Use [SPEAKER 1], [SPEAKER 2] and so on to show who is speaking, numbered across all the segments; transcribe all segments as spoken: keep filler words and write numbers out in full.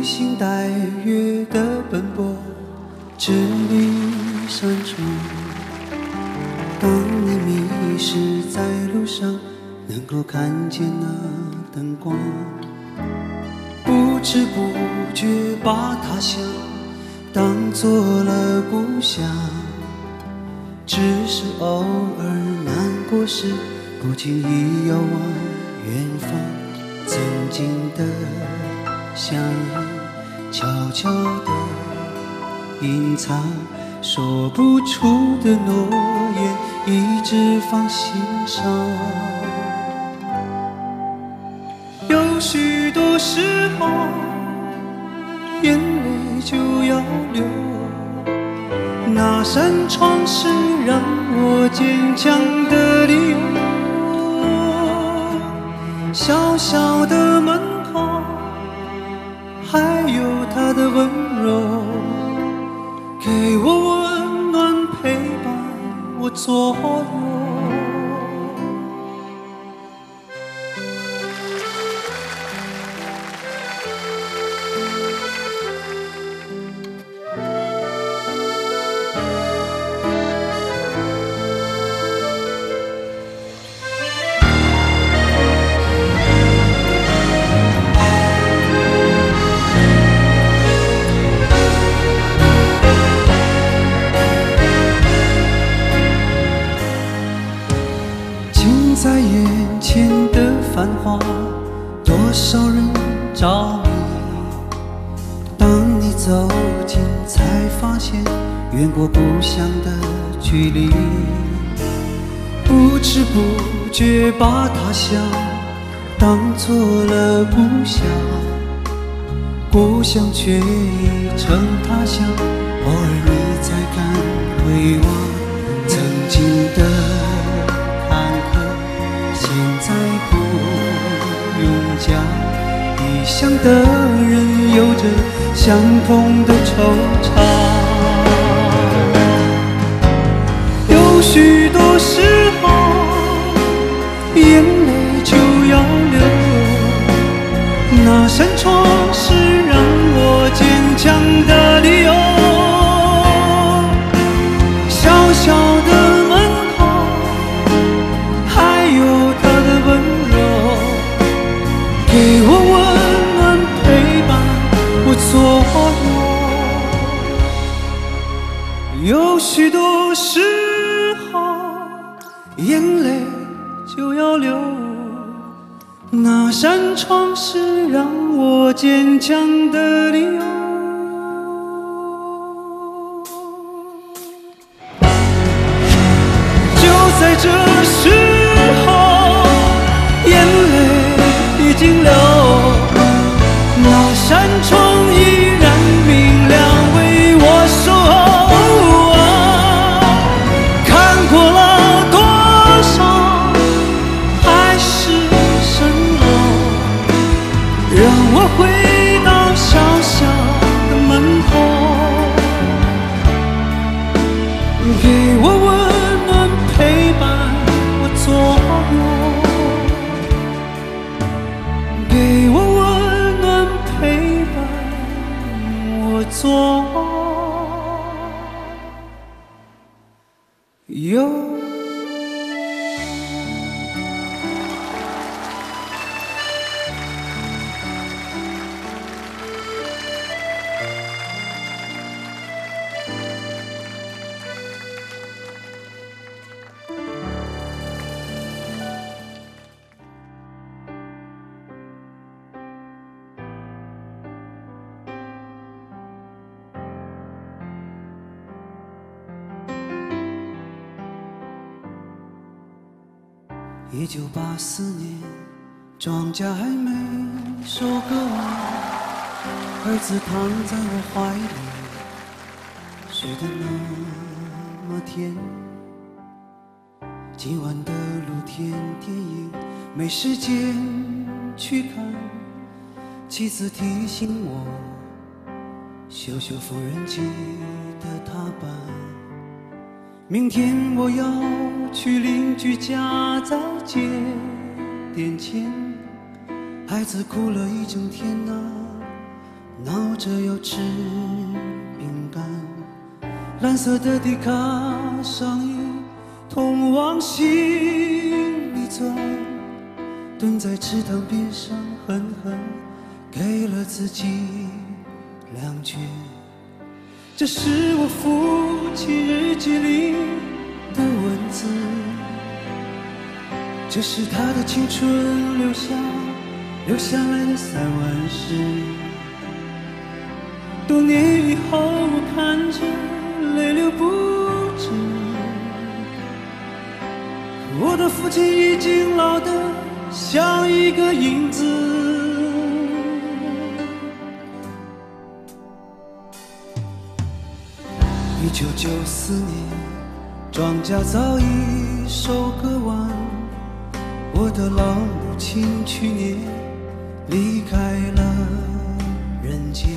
[SPEAKER 1] 星带月的奔波，支离山中。当你迷失在路上，能够看见那灯光，不知不觉把他乡当作了故乡。只是偶尔难过时，不经意遥望远方，曾经的相依，悄悄地隐藏，说不出的诺言，一直放心上。有许多时候，眼泪就要流，那扇窗是让我坚强的理由。小小的门口，还有他的温柔，给我温暖陪伴我左右。在眼前的繁华，多少人着迷。当你走近，才发现远过故乡的距离。不知不觉把他乡当作了故乡，故乡却已成他乡。偶尔你才敢回望曾经的现在不用讲，异乡的人有着相同的惆怅。有许多时候，眼泪就要流，那扇窗是让我坚强的理由。小小的给我温暖陪伴我左右。有许多时候，眼泪就要流，那扇窗是让我坚强的理由。就在这时候，眼泪已经流，那扇窗依然明亮为我守候啊。看过了多少海市蜃楼，让我回到小小的门后，给我温暖陪伴我左右，给我温暖陪伴我左右。一九八四年，庄稼还没收割完，儿子躺在我怀里，睡得那么甜。今晚的露天电影没时间去看，妻子提醒我，修修缝纫机的踏板。明天我要去邻居家再借点钱，孩子哭了一整天啊， 闹着要吃饼干。蓝色的迪卡上衣通往心里钻，蹲在池塘边上狠狠给了自己两拳。这是我父亲日记里的文字，这是他的青春留下留下来的三万诗。多年以后我看着泪流不止，可我的父亲已经老得像一个影子。一九九四年，庄稼早已收割完，我的老母亲去年离开了人间。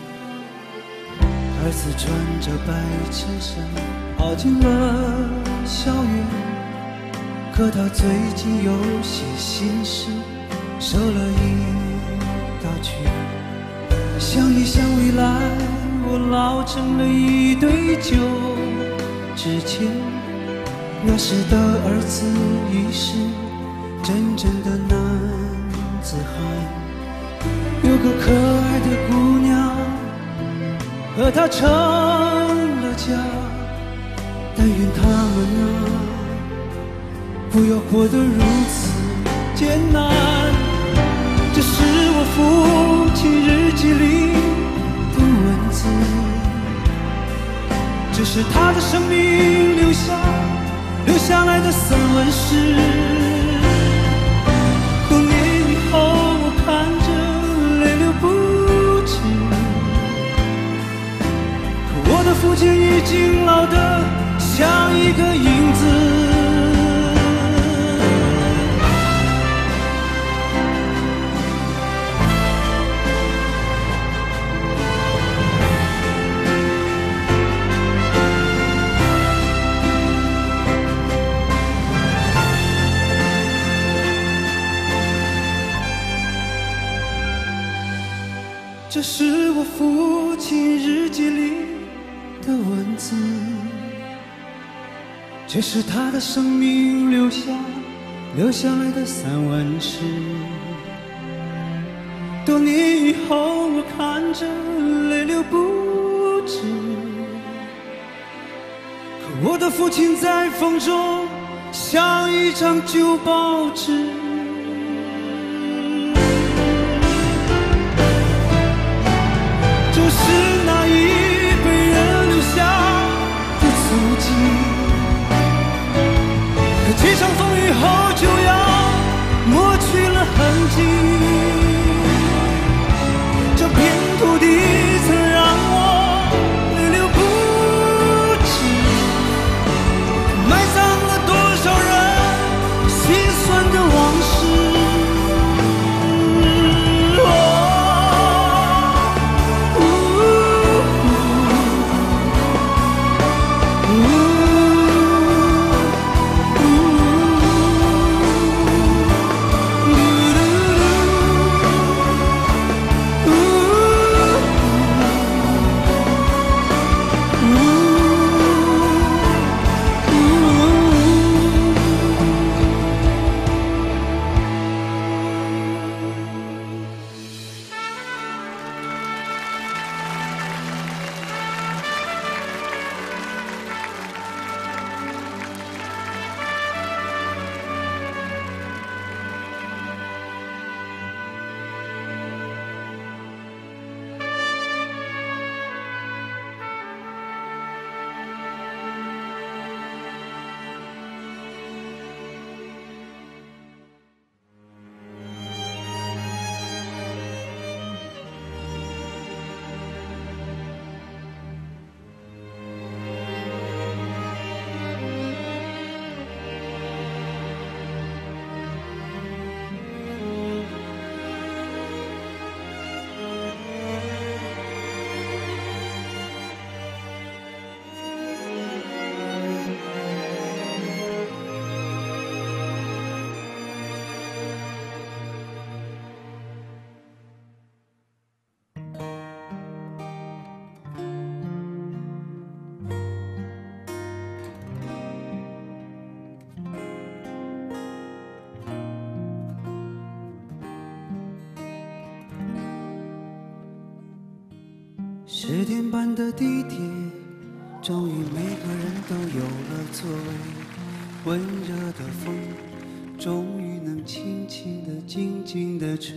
[SPEAKER 1] 儿子穿着白衬衫跑进了校园，可他最近有些心事，瘦了一大圈。想一想未来，我老成了一堆旧纸钱。那时的儿子已是真正的男子汉，有个可爱的姑娘和他成了家。但愿他们啊，不要活得如此艰难。这是我父亲日记里的文字，这是他的生命留下留下来的散文诗。多年以后我看着泪流不止，可我的父亲已经老得像一个影子。这是我父亲日记里的文字，这是他的生命留下留下来的散文诗。多年以后我看着泪流不止，可我的父亲在风中像一张旧报纸。是那一辈人留下的足迹，可几场风雨后就要抹去了痕迹。这片土地曾让我泪流不止，埋葬了多少人心酸的往事。 十点半的地铁，终于每个人都有了座位。温热的风，终于能轻轻地、静静地吹。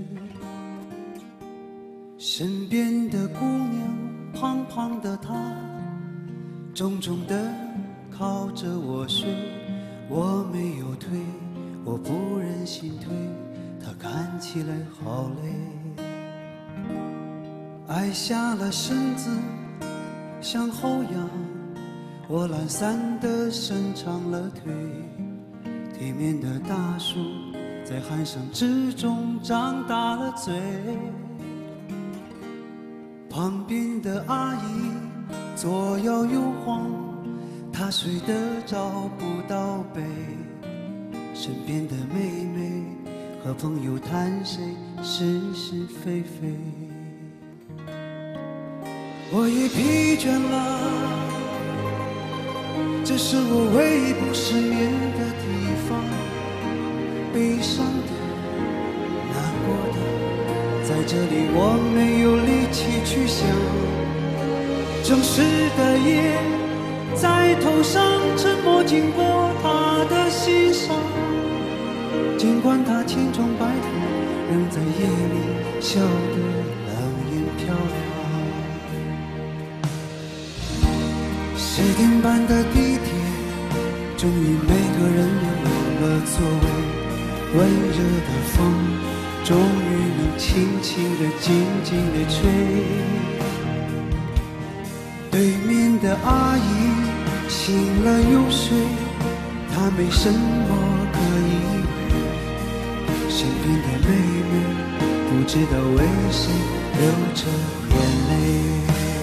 [SPEAKER 1] 身边的姑娘，胖胖的她，重重地靠着我睡。我没有推，我不忍心推，她看起来好累。矮下了身子，向后仰，我懒散地伸长了腿。体面的大树在寒霜之中张大了嘴。旁边的阿姨左摇右晃，她睡得找不到北。身边的妹妹和朋友谈谁是是非非。我也疲倦了，这是我唯一不失眠的地方。悲伤的，难过的，在这里我没有力气去想。正湿的夜在头上沉默经过他的心上，尽管他千疮百孔，仍在夜里笑得冷眼漂亮。十点半的地铁，终于每个人都有了座位。温热的风，终于能轻轻地、静静地吹。对面的阿姨醒了又睡，她没什么可以为。身边的妹妹不知道为谁流着眼泪。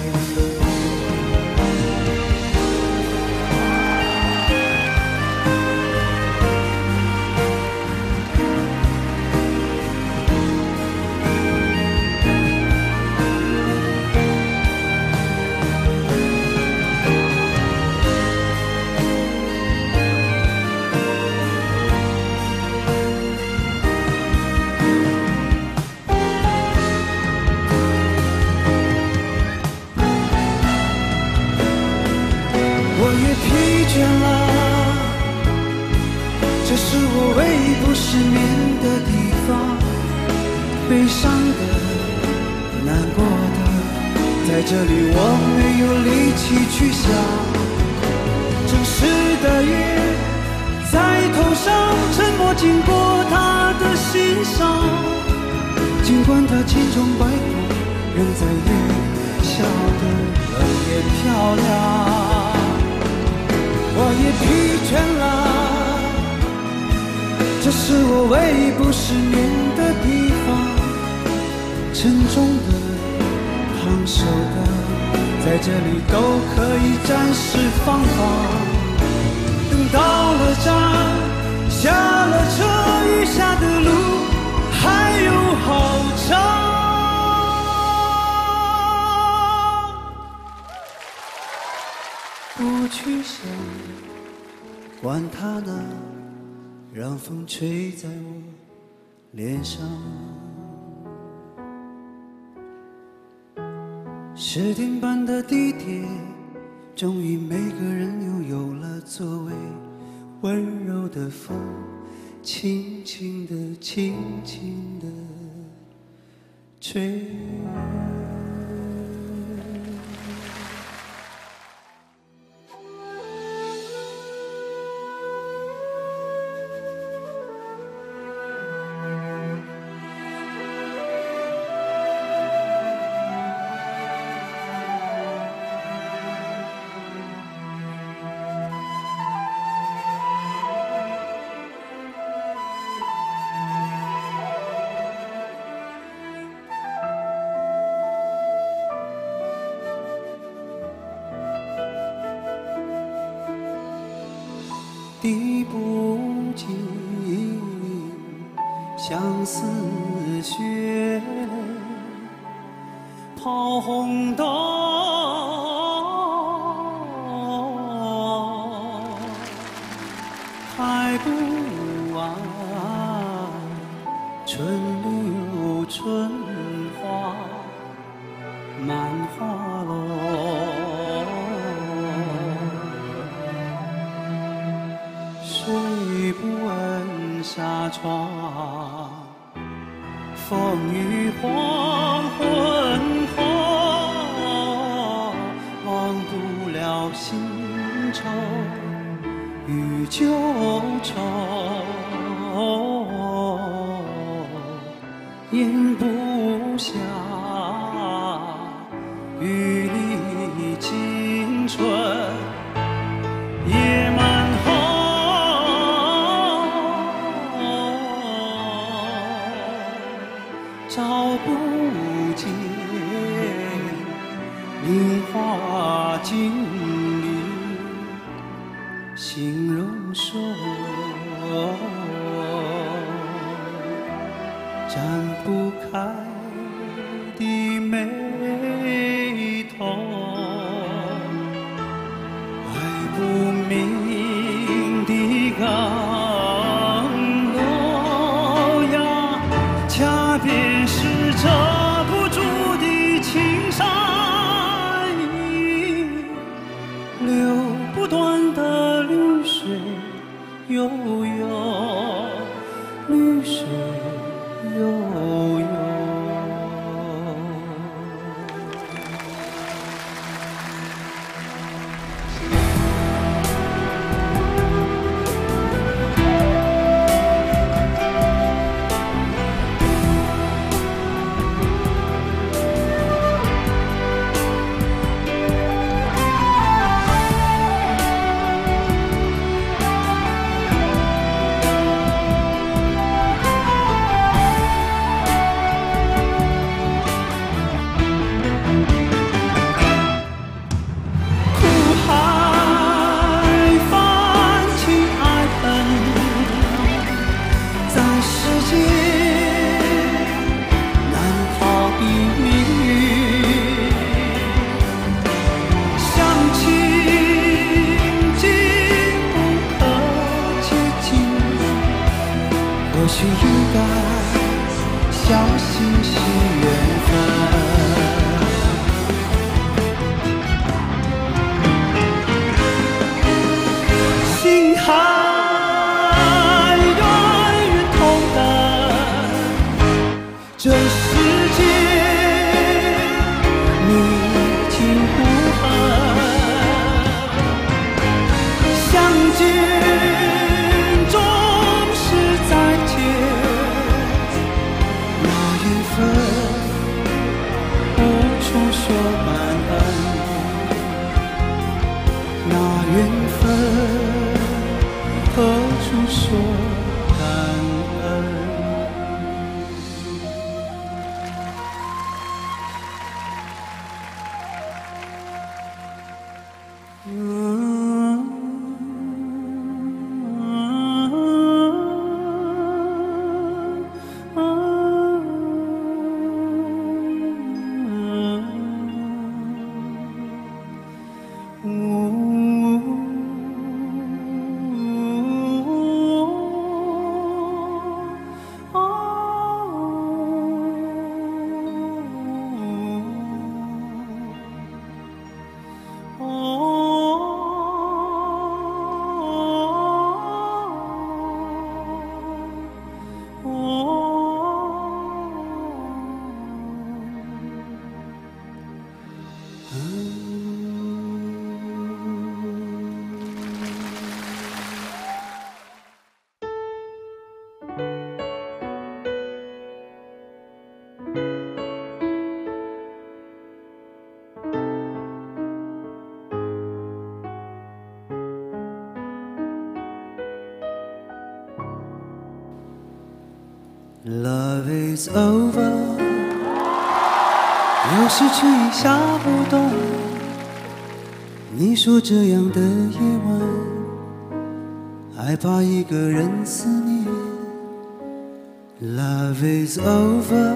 [SPEAKER 1] 这是我唯一不失眠的地方。悲伤的，难过的，在这里我没有力气去想。正湿的夜在头上沉默经过他的心上，尽管他千疮百孔，仍在夜里笑得冷眼漂亮。我也疲倦了，这是我唯一不失眠的地方。沉重的、烫手的，在这里都可以暂时放放。等到了站，下了车，余下的路还有好长。不去想，管它呢，让风吹在我脸上。十点半的地铁，终于每个人又有了座位。温柔的风，轻轻地、轻轻地吹。滴不尽相思血，抛红豆，开不完春柳春花，满花窗，风雨黄昏后，忘不了新愁与旧愁，咽不下雨里青春。夜漫后，找不见菱花镜里形容说，展不开的眉头，爱不明的刚柔呀，恰便是遮不住的青山依，流不断的绿水悠悠，绿水悠悠。或许应该相信是缘分，心海远远同等，这世界你情不恨，相见说感恩，那缘分何处说感恩？嗯Love is over， 有时却已下不动。你说这样的夜晚，害怕一个人思念。Love is over，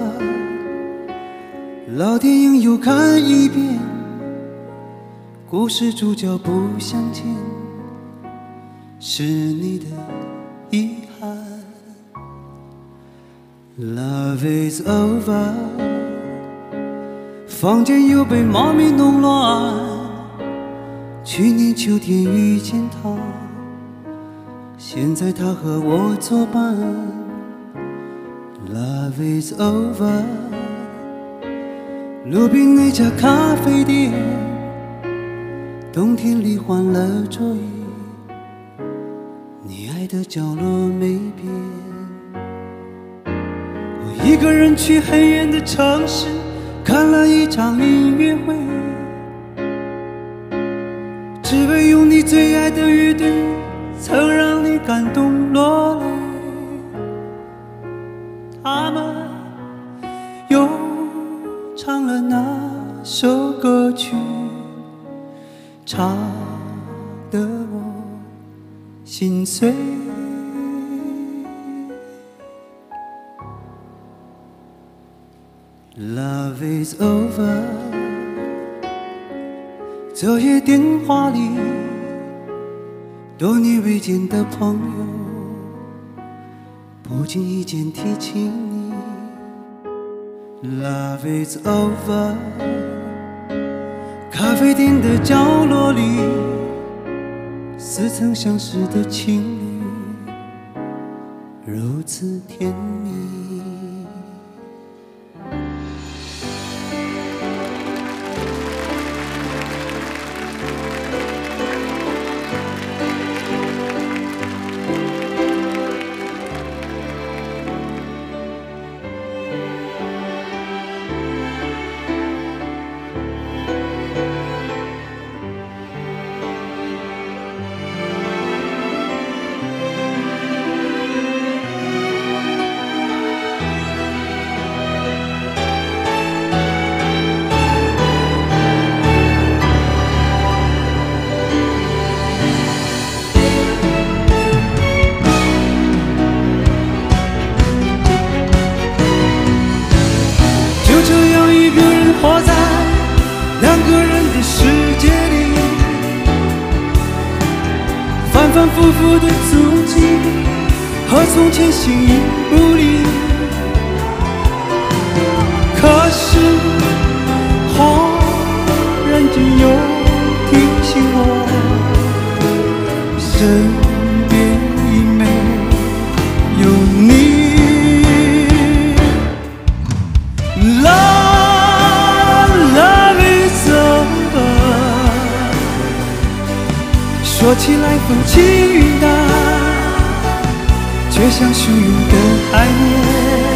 [SPEAKER 1] 老电影又看一遍，故事主角不相见，是你的遗憾。Love is over， 房间又被猫咪弄乱。去年秋天遇见他，现在他和我作伴。 Love is over， 路边那家咖啡店，冬天里换了桌椅，你爱的角落没变。我一个人去很远的城市，看了一场音乐会，只为用你最爱的乐队，曾让你感动落泪。他们又唱了那首歌曲，唱得我心碎。Love is over， 昨夜电话里，多年未见的朋友，不经意间提起你。Love is over， 咖啡店的角落里，似曾相识的情侣，如此甜蜜。活在两个人的世界里，反反复复的足迹和从前形影不离。可是忽然间又提醒我，身边已没有你。说起来风轻云淡，却像汹涌的海面，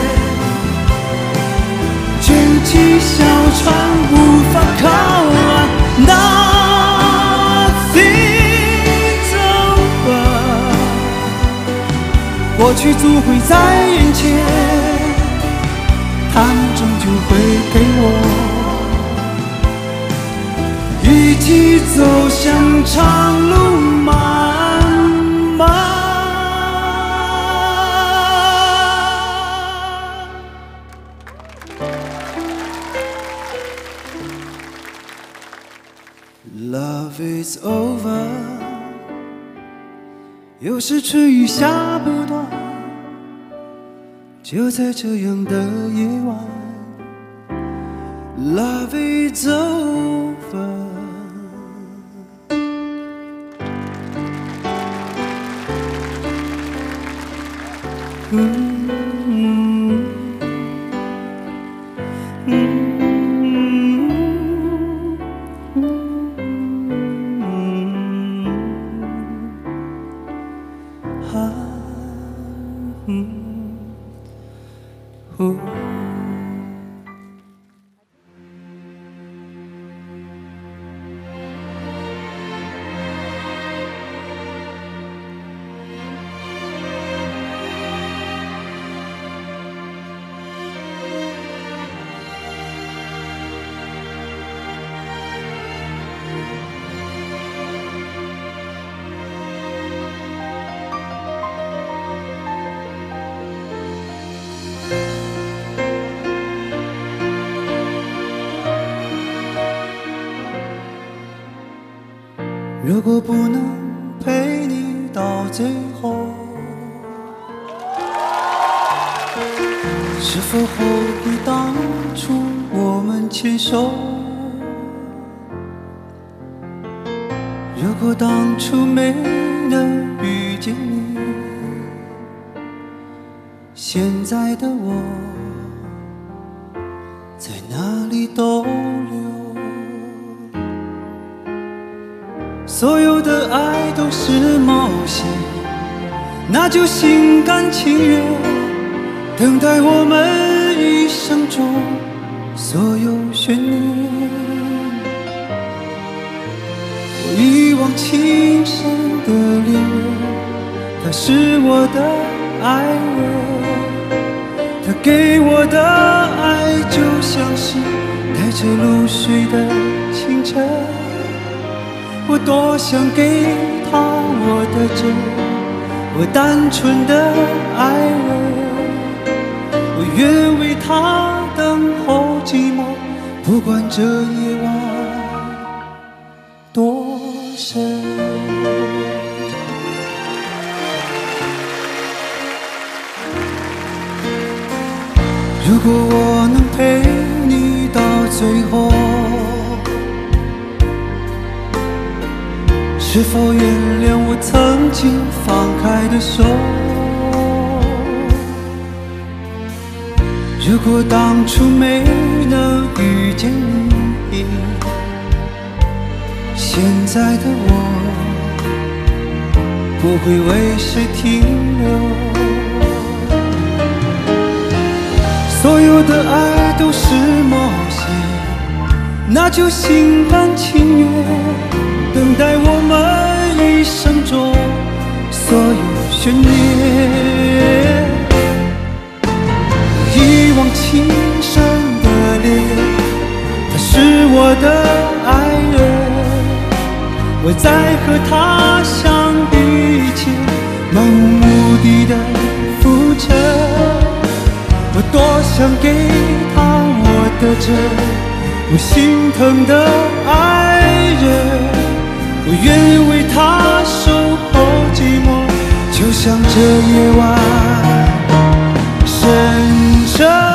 [SPEAKER 1] 卷起小船无法靠岸。Nothing's over， 过去总会在眼前，他们终究会陪我一起走向长路漫漫。Love is over， 有时春雨下不断，就在这样的夜晚。Love is over。嗯嗯嗯啊嗯哦。如果不能陪你到最后，是否后悔当初我们牵手？如果当初没能遇见你，现在的我里逗留。所有的爱都是冒险，那就心甘情愿等待我们一生中所有悬念。我一往情深的恋人，他是我的爱人，他给我的爱就像是带着露水的清晨。我多想给他我的真，我单纯的爱人，我愿为他等候寂寞，不管这夜晚多深。如果我能陪你到最后，是否原谅我曾经放开的手？如果当初没能遇见你，现在的我不会为谁停留。所有的爱都是冒险，那就心甘情愿等待我们一生中所有悬念。一往情深的恋人，他是我的爱人，我在和他相遇前漫无目的的浮沉。我多想给他我的真，我心疼的爱人，我愿为他守候寂寞，就像这夜晚深深。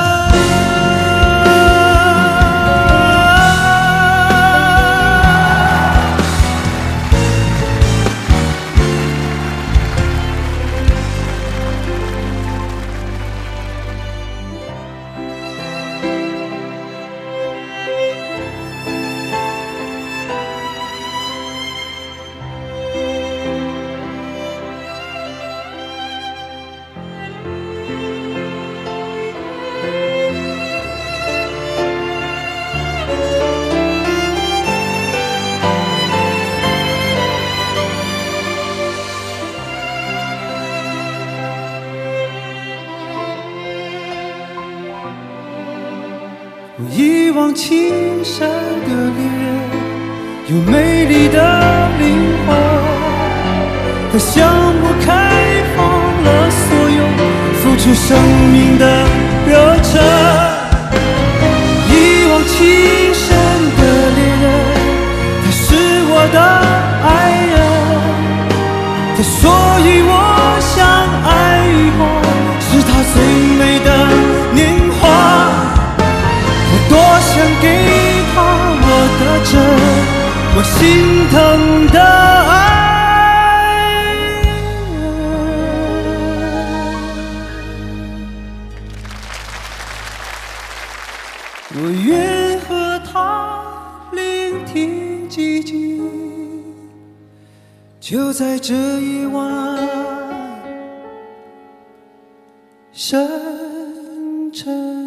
[SPEAKER 1] 我一往情深的恋人，有美丽的灵魂，它向我开放了所有付出生命的热忱。一往情深的恋人，他是我的爱人，他说与我相爱以后，是他最美的年华。多想给他我的真，我心疼的爱人，我愿和他聆听寂静，就在这夜晚深沉。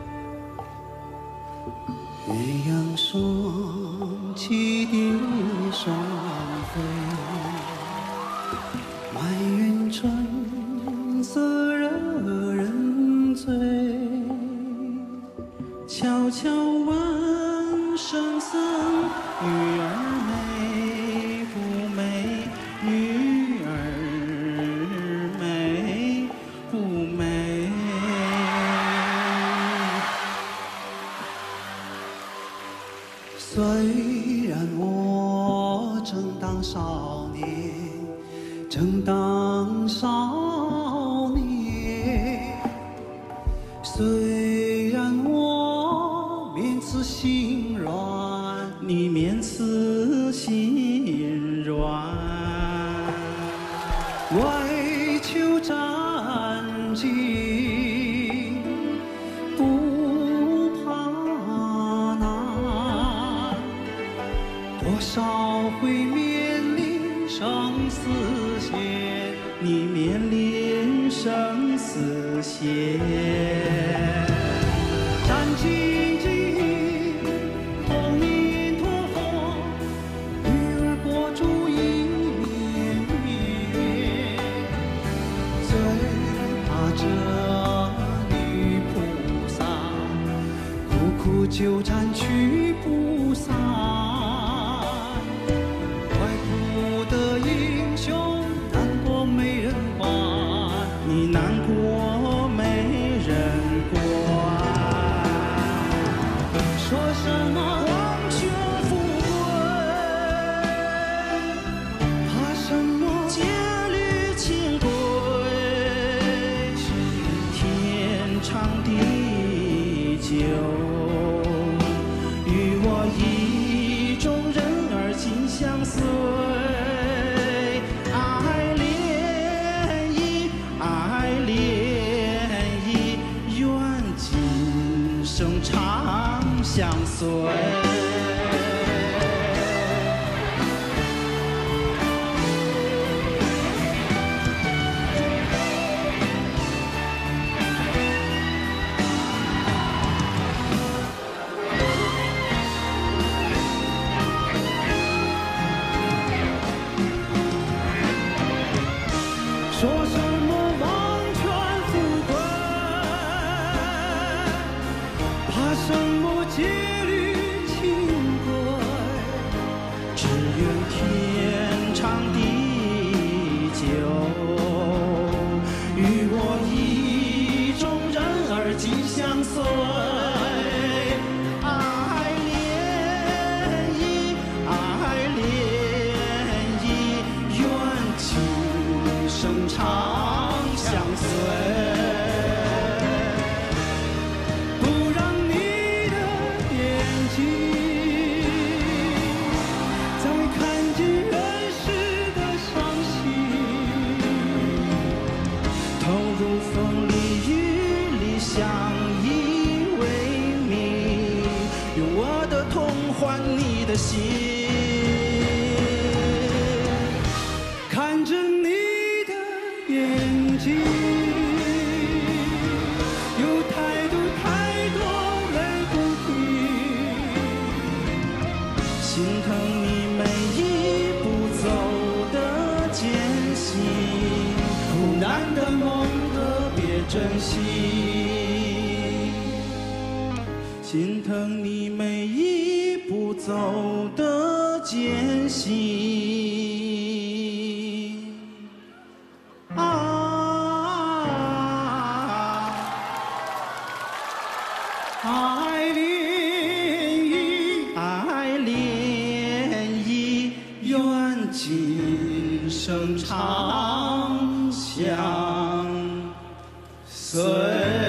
[SPEAKER 1] 月亮升起的时双飞，埋怨春色惹人醉。悄悄问圣僧，女儿美不美？女儿美不美？虽然我正当少年，正当少年，虽然我面刺心软，你面刺心软，为求战兢不怕难，多少回面临生死线，你面临生死线，战兢兢，阿弥陀佛，女儿国主一绵绵，最怕这女菩萨苦苦纠缠去不散。你难过没人管，说什么王权富贵，怕什么戒律清规，天长地久，与我意中人儿紧相随。长相随，说什么王权富贵，怕什么戒律清规，只愿天长地久，与我意中人儿紧相随。爱恋意，爱恋意，愿今生长相随。投入风里雨里，相依为命，用我的痛换你的心。看着你的眼睛，有太多太多泪不停，心疼你每一步走的艰辛。苦难的梦特别珍惜，心疼你每一步走的艰辛。啊，爱恋意，爱恋意，愿今生长相随。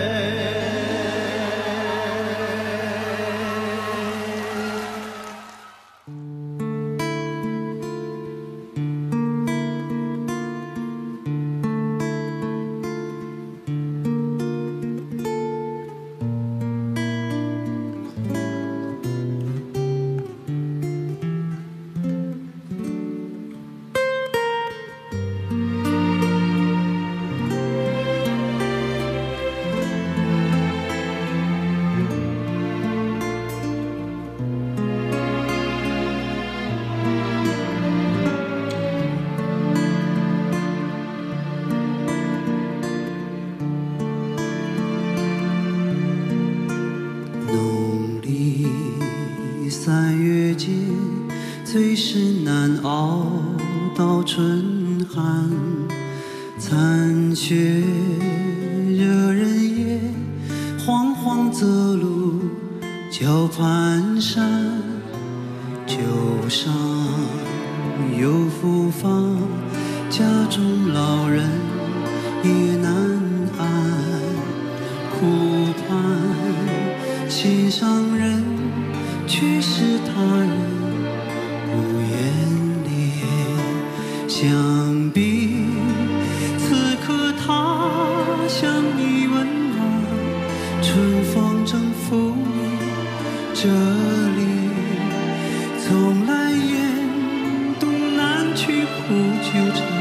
[SPEAKER 1] 三月间，最是难熬到春寒。残雪惹人厌，惶惶则路交攀山。旧伤又复发，家中老人也难安。哭盼心上人，却是他人不言恋。想必此刻他乡已温暖，春风正拂面这里，从来雁东南去苦纠缠。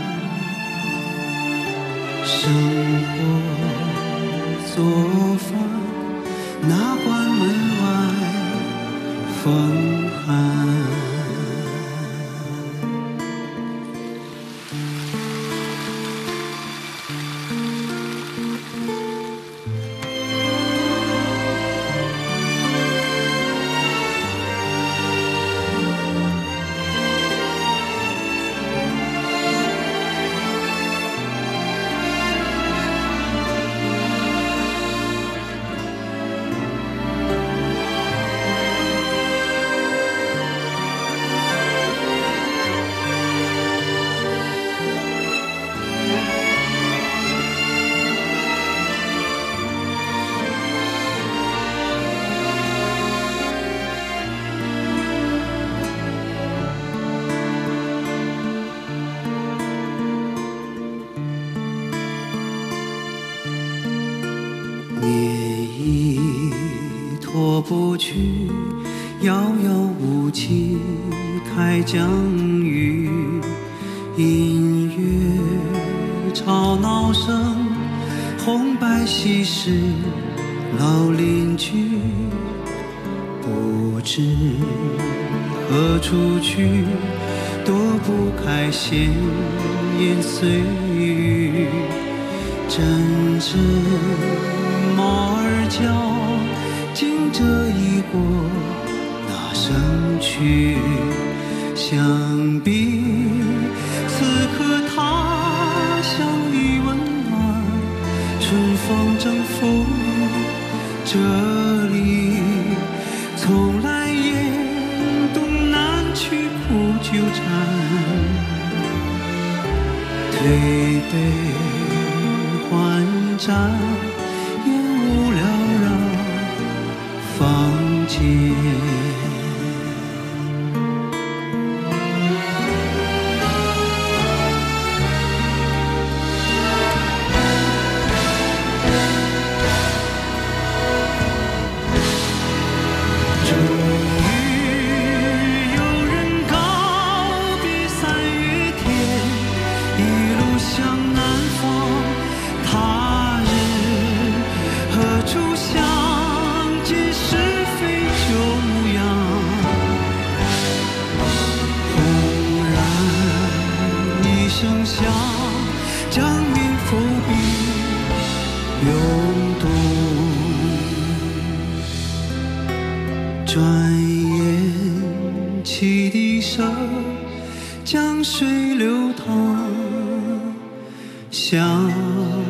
[SPEAKER 1] 生活做饭，哪管门外风寒。拖不去，遥遥无期开疆域。音乐吵闹声，红白喜事老邻居。不知何处去，躲不开闲言碎语。阵阵猫儿叫，惊蛰已过那声曲。想必此刻他乡已温暖，春风正拂面这里，从来雁东南去苦纠缠。推杯换盏，烟雾缭绕房间。声响，将云伏笔涌动。转眼汽笛声，江水流淌，想